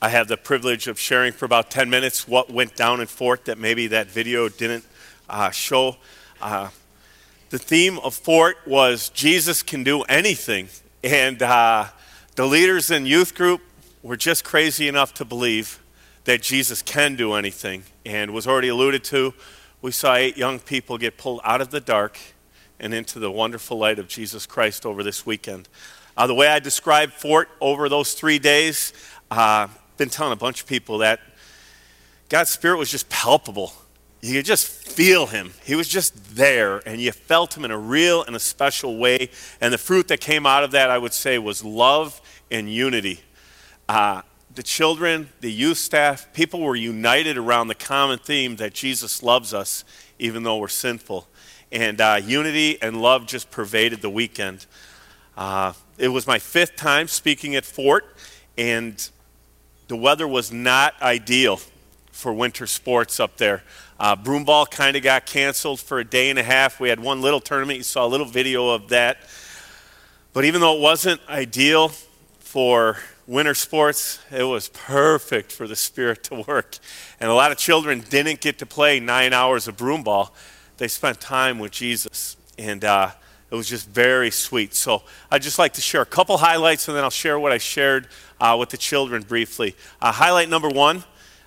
I had the privilege of sharing for about 10 minutes what went down in Fort that maybe that video didn't show. The theme of Fort was Jesus can do anything. And the leaders in youth group were just crazy enough to believe that Jesus can do anything. And was already alluded to, we saw 8 young people get pulled out of the dark and into the wonderful light of Jesus Christ over this weekend. The way I described Fort over those 3 days, been telling a bunch of people that God's Spirit was just palpable. You could just feel him. He was just there, and you felt him in a real and a special way. And the fruit that came out of that, I would say, was love and unity. The children, the youth staff, people were united around the common theme that Jesus loves us, even though we're sinful. And unity and love just pervaded the weekend. It was my 5th time speaking at Fort, and the weather was not ideal for winter sports up there. Broomball kind of got canceled for a day and a half. We had one little tournament. You saw a little video of that. But even though it wasn't ideal for winter sports, it was perfect for the Spirit to work. And a lot of children didn't get to play 9 hours of broomball. They spent time with Jesus, and it was just very sweet. So I'd just like to share a couple highlights, and then I'll share what I shared with the children briefly. Highlight number 1,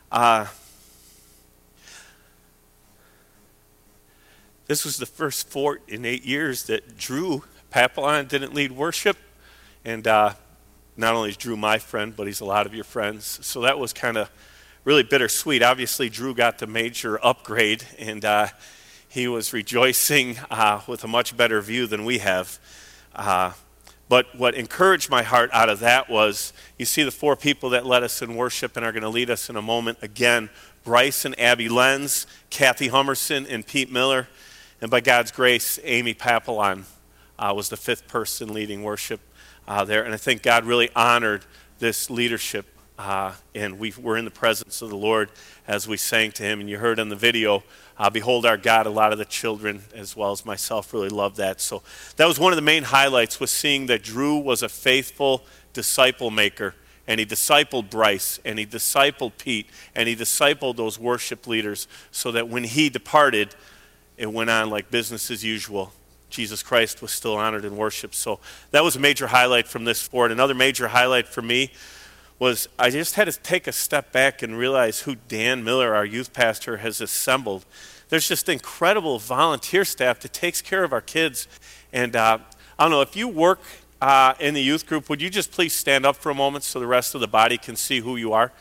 this was the first Fort in 8 years that Drew Papillon didn't lead worship. And not only is Drew my friend, but he's a lot of your friends. So that was kind of really bittersweet. Obviously, Drew got the major upgrade, and he was rejoicing with a much better view than we have. But what encouraged my heart out of that was, you see the 4 people that led us in worship and are going to lead us in a moment again: Bryce and Abby Lenz, Kathy Hummerson, and Pete Miller. And by God's grace, Amy Papillon was the 5th person leading worship there. And I think God really honored this leadership. And we were in the presence of the Lord as we sang to him. And you heard on the video, Behold Our God. A lot of the children, as well as myself, really loved that. So that was one of the main highlights, was seeing that Drew was a faithful disciple maker. And he discipled Bryce, and he discipled Pete, and he discipled those worship leaders, so that when he departed, it went on like business as usual. Jesus Christ was still honored in worship. So that was a major highlight from this Fort. Another major highlight for me was I just had to take a step back and realize who Dan Miller, our youth pastor, has assembled. There's just incredible volunteer staff that takes care of our kids. And I don't know, if you work in the youth group, would you just please stand up for a moment so the rest of the body can see who you are?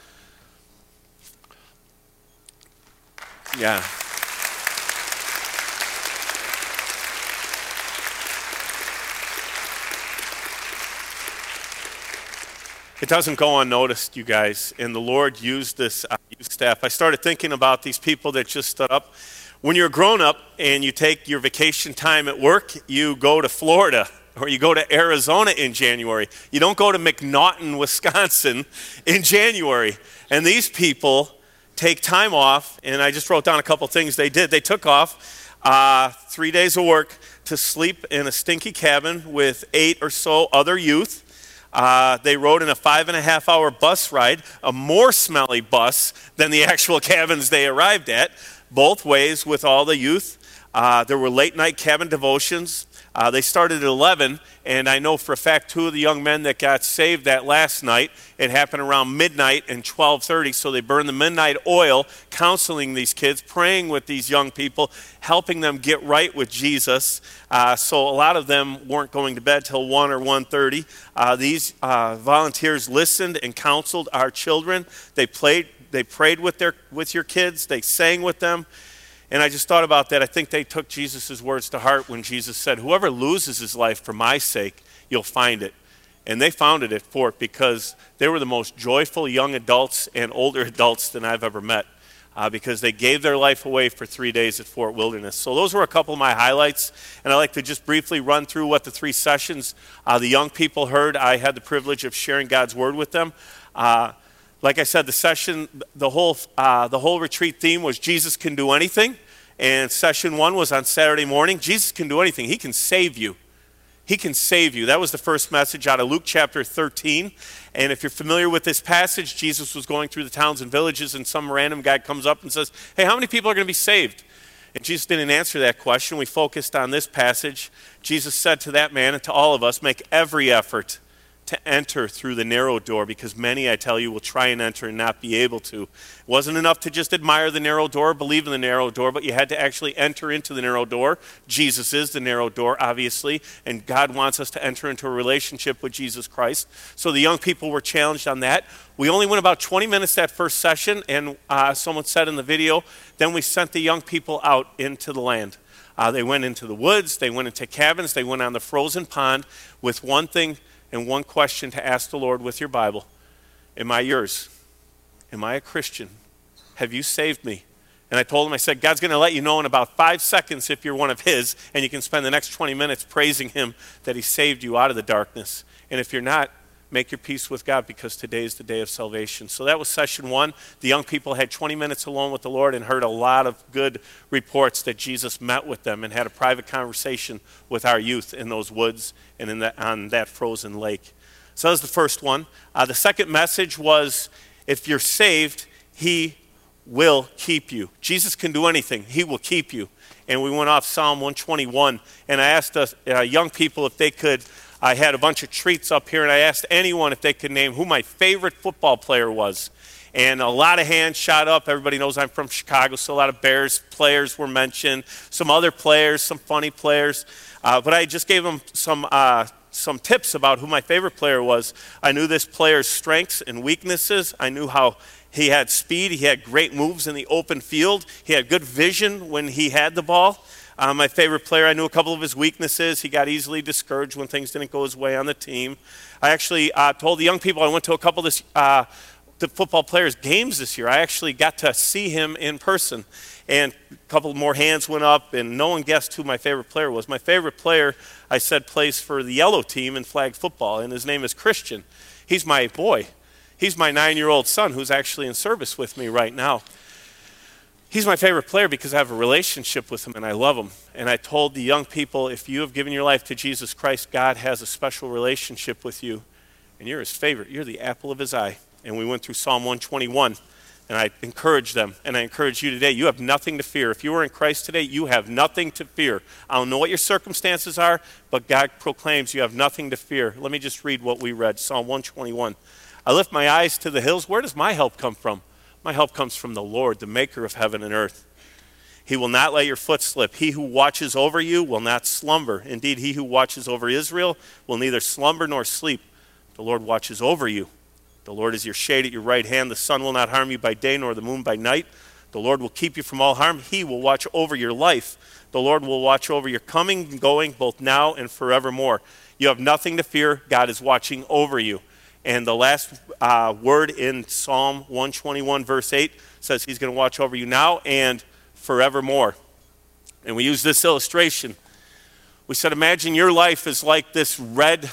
Yeah. It doesn't go unnoticed, you guys, and the Lord used this youth staff. I started thinking about these people that just stood up. When you're a grown-up and you take your vacation time at work, you go to Florida or you go to Arizona in January. You don't go to McNaughton, Wisconsin in January. And these people take time off, and I just wrote down a couple things they did. They took off 3 days of work to sleep in a stinky cabin with 8 or so other youth. They rode in a 5.5-hour bus ride, a more smelly bus than the actual cabins they arrived at, both ways with all the youth. There were late-night cabin devotions. They started at 11, and I know for a fact 2 of the young men that got saved that last night, it happened around midnight and 12:30, so they burned the midnight oil, counseling these kids, praying with these young people, helping them get right with Jesus. So a lot of them weren't going to bed till 1 or 1:30. These volunteers listened and counseled our children. They prayed with your kids. They sang with them. And I just thought about that. I think they took Jesus' words to heart when Jesus said, "Whoever loses his life for my sake, you'll find it." And they found it at Fort, because they were the most joyful young adults and older adults than I've ever met, because they gave their life away for 3 days at Fort Wilderness. So those were a couple of my highlights. And I'd like to just briefly run through what the 3 sessions the young people heard. I had the privilege of sharing God's word with them. Like I said, the session, the whole retreat theme was Jesus can do anything. And session 1 was on Saturday morning. Jesus can do anything. He can save you. He can save you. That was the first message out of Luke chapter 13. And if you're familiar with this passage, Jesus was going through the towns and villages, and some random guy comes up and says, hey, how many people are going to be saved? And Jesus didn't answer that question. We focused on this passage. Jesus said to that man and to all of us, make every effort to enter through the narrow door, because many, I tell you, will try and enter and not be able to. It wasn't enough to just admire the narrow door, believe in the narrow door, but you had to actually enter into the narrow door. Jesus is the narrow door, obviously, and God wants us to enter into a relationship with Jesus Christ. So the young people were challenged on that. We only went about 20 minutes that first session, and someone said in the video, then we sent the young people out into the land. They went into the woods, they went into cabins, they went on the frozen pond with one thing and one question to ask the Lord with your Bible. Am I yours? Am I a Christian? Have you saved me? And I told him, I said, God's going to let you know in about 5 seconds if you're one of his, and you can spend the next 20 minutes praising him that he saved you out of the darkness. And if you're not, make your peace with God, because today is the day of salvation. So that was session 1. The young people had 20 minutes alone with the Lord and heard a lot of good reports that Jesus met with them and had a private conversation with our youth in those woods and on that frozen lake. So that was the first one. The second message was, if you're saved, he will keep you. Jesus can do anything. He will keep you. And we went off Psalm 121, and I asked the young people if they could. I had a bunch of treats up here, and I asked anyone if they could name who my favorite football player was. And a lot of hands shot up. Everybody knows I'm from Chicago, so a lot of Bears players were mentioned. Some other players, some funny players. But I just gave them some tips about who my favorite player was. I knew this player's strengths and weaknesses. I knew how he had speed. He had great moves in the open field. He had good vision when he had the ball. My favorite player, I knew a couple of his weaknesses. He got easily discouraged when things didn't go his way on the team. I actually told the young people, I went to a couple of the football players' games this year. I actually got to see him in person. And a couple more hands went up, and no one guessed who my favorite player was. My favorite player, I said, plays for the yellow team in flag football, and his name is Christian. He's my boy. He's my 9-year-old son who's actually in service with me right now. He's my favorite player because I have a relationship with him and I love him. And I told the young people, if you have given your life to Jesus Christ, God has a special relationship with you, and you're his favorite. You're the apple of his eye. And we went through Psalm 121, and I encouraged them, and I encourage you today. You have nothing to fear. If you are in Christ today, you have nothing to fear. I don't know what your circumstances are, but God proclaims you have nothing to fear. Let me just read what we read, Psalm 121. I lift my eyes to the hills. Where does my help come from? My help comes from the Lord, the maker of heaven and earth. He will not let your foot slip. He who watches over you will not slumber. Indeed, he who watches over Israel will neither slumber nor sleep. The Lord watches over you. The Lord is your shade at your right hand. The sun will not harm you by day, nor the moon by night. The Lord will keep you from all harm. He will watch over your life. The Lord will watch over your coming and going, both now and forevermore. You have nothing to fear. God is watching over you. And the last word in Psalm 121, verse 8, says he's going to watch over you now and forevermore. And we use this illustration. We said, imagine your life is like this red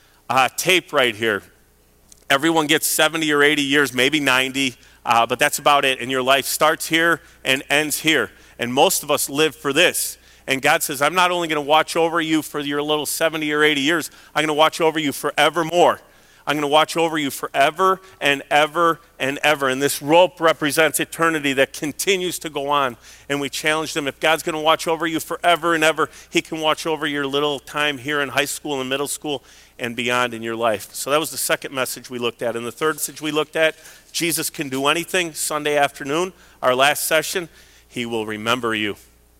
tape right here. Everyone gets 70 or 80 years, maybe 90, but that's about it. And your life starts here and ends here. And most of us live for this. And God says, I'm not only going to watch over you for your little 70 or 80 years, I'm going to watch over you forevermore. I'm going to watch over you forever and ever and ever. And this rope represents eternity that continues to go on. And we challenge them, if God's going to watch over you forever and ever, he can watch over your little time here in high school and middle school and beyond in your life. So that was the second message we looked at. And the third message we looked at, Jesus can do anything. Sunday afternoon, our last session, he will remember you.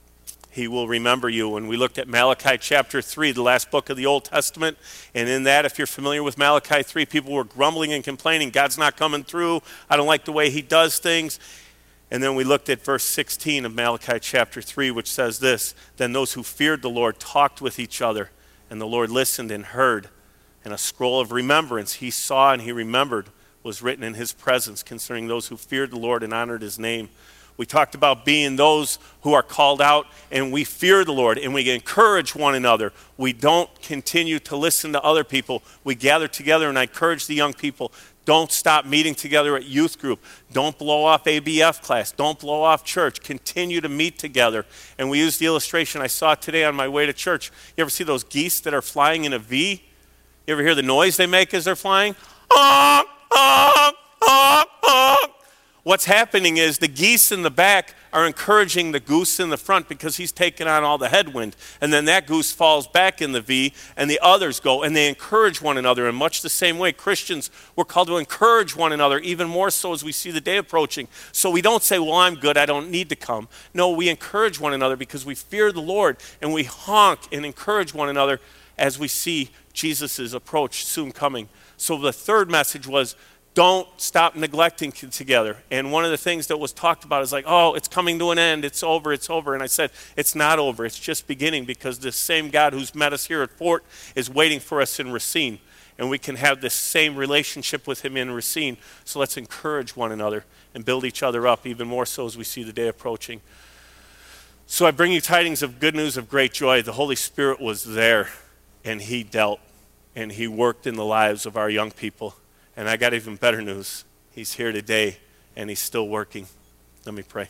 He will remember you. And we looked at Malachi chapter 3, the last book of the Old Testament. And in that, if you're familiar with Malachi 3, people were grumbling and complaining, God's not coming through. I don't like the way he does things. And then we looked at verse 16 of Malachi chapter 3, which says this, then those who feared the Lord talked with each other, and the Lord listened and heard. And a scroll of remembrance he saw and he remembered was written in his presence concerning those who feared the Lord and honored his name. We talked about being those who are called out and we fear the Lord and we encourage one another. We don't continue to listen to other people. We gather together, and I encourage the young people, don't stop meeting together at youth group. Don't blow off ABF class. Don't blow off church. Continue to meet together. And we use the illustration I saw today on my way to church. You ever see those geese that are flying in a V? You ever hear the noise they make as they're flying? Honk, honk, honk, honk. What's happening is the geese in the back are encouraging the goose in the front because he's taking on all the headwind. And then that goose falls back in the V, and the others go, and they encourage one another. In much the same way, Christians, we're called to encourage one another, even more so as we see the day approaching. So we don't say, well, I'm good, I don't need to come. No, we encourage one another because we fear the Lord, and we honk and encourage one another as we see Jesus' approach soon coming. So the third message was, don't stop neglecting together. And one of the things that was talked about is like, oh, it's coming to an end. It's over. It's over. And I said, it's not over. It's just beginning, because this same God who's met us here at Fort is waiting for us in Racine. And we can have this same relationship with him in Racine. So let's encourage one another and build each other up even more so as we see the day approaching. So I bring you tidings of good news of great joy. The Holy Spirit was there, and he dealt, and he worked in the lives of our young people. And I got even better news. He's here today, and he's still working. Let me pray.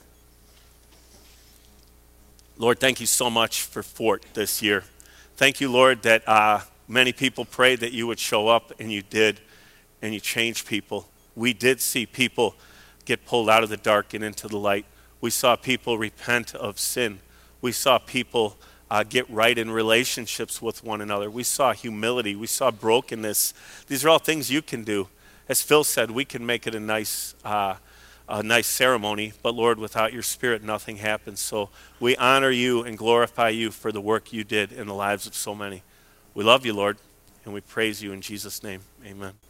Lord, thank you so much for Fort this year. Thank you, Lord, that many people prayed that you would show up, and you did, and you changed people. We did see people get pulled out of the dark and into the light. We saw people repent of sin. We saw people get right in relationships with one another. We saw humility. We saw brokenness. These are all things you can do. As Phil said, we can make it a nice ceremony, but Lord, without your Spirit, nothing happens. So we honor you and glorify you for the work you did in the lives of so many. We love you, Lord, and we praise you in Jesus' name. Amen.